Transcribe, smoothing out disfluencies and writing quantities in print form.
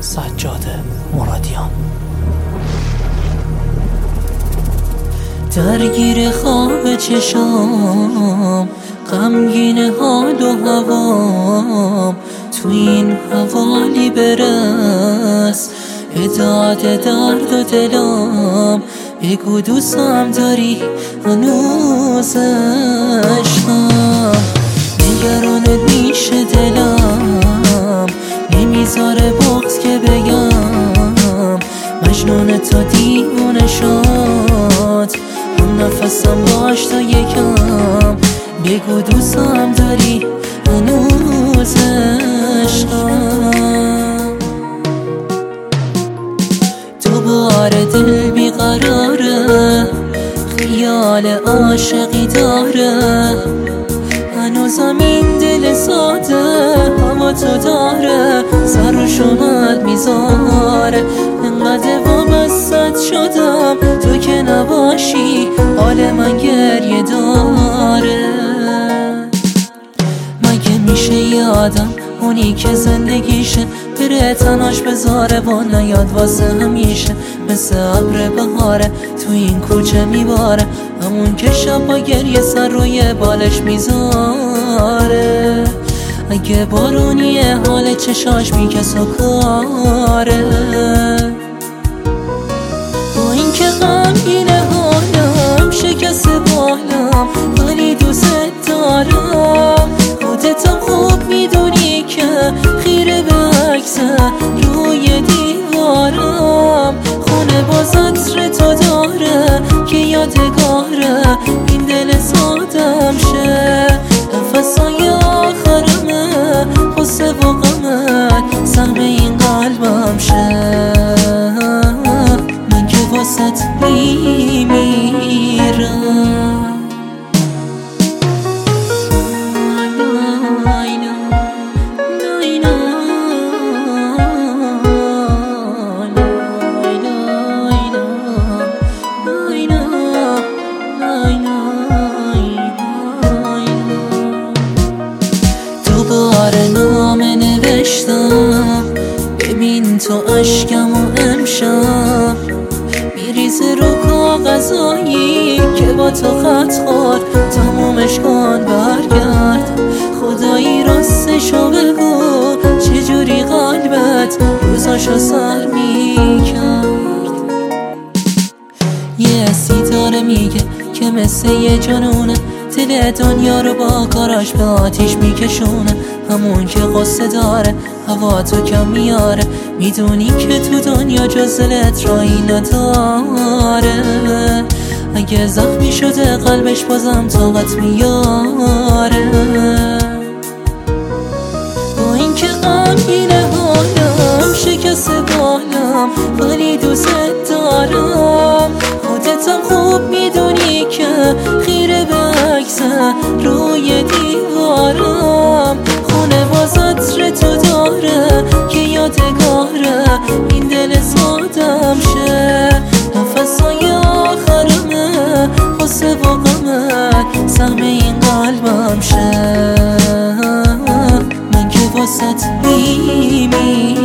سجاد مرادیان. درگیر خواب چشام، غمگین حال و هوام، تو این حوالی برس اداد درد و دلام. بگو دوستم داری هنوز عشقم، نگرانت میشه دلم، نمیذاره بغض که بگم مجنون تو دیوونه شد، هم نفسم باش تا یکم. بگو دوستم داری هنوز عشقم. دوباره دل بیقراره، خیال عاشقی داره، هنوزم این دل ساده هوا تو داره، سر و شمال میذاره. انقدر وابستت شدم تو که نباشی، حال من گریه داره. مگه میشه یادم اونی که زندگیشه بره تناش بذاره و نیاد واسه همیشه، مثل ابر بهاره تو این کوچه میباره، همون که شب با گریه سر روی بالش میذاره. اگه بارونیه حال چشاش میکس و کاره، با این که غمگینه حالم شکست بالم، ولی دوست دارم. خودتم خوب میدونی که خیره به عکس روی دیوارم، خونه باز عطر تو داره که یادگاره این دل سادم شه. نفسای آخرمه غصه و غمت سهم این قلبم شه، من که واسط میمیرم. دوباره نامه نوشتم، ببین تو اشکم و امشب میریزه رو کاغذایی که با تو خط خورد. تمومش کن برگرد، خدایی راستشو بگو چجوری قلبت روزاشو سر میکرد. یه ستاره میگه که مثل یه جنونه دل دنیا رو با کاراش به آتیش میکشونه، همون که قصه داره هوا تو کم میاره، میدونی که تو دنیا جز دلت رایی نداره. اگه زخمی شده قلبش بازم طاقت میاره، با این که غمگینه حالم شکست بالم، ولی دوست دارم. خودتم خوب میدونی که خیره به عکس روی دیوارم، خونه باز عطر تو داره که یادگاره این دل سادم شه. نفسای آخرمه غصه و غمت سهم این قلبم شه، من که واسط میمیرم.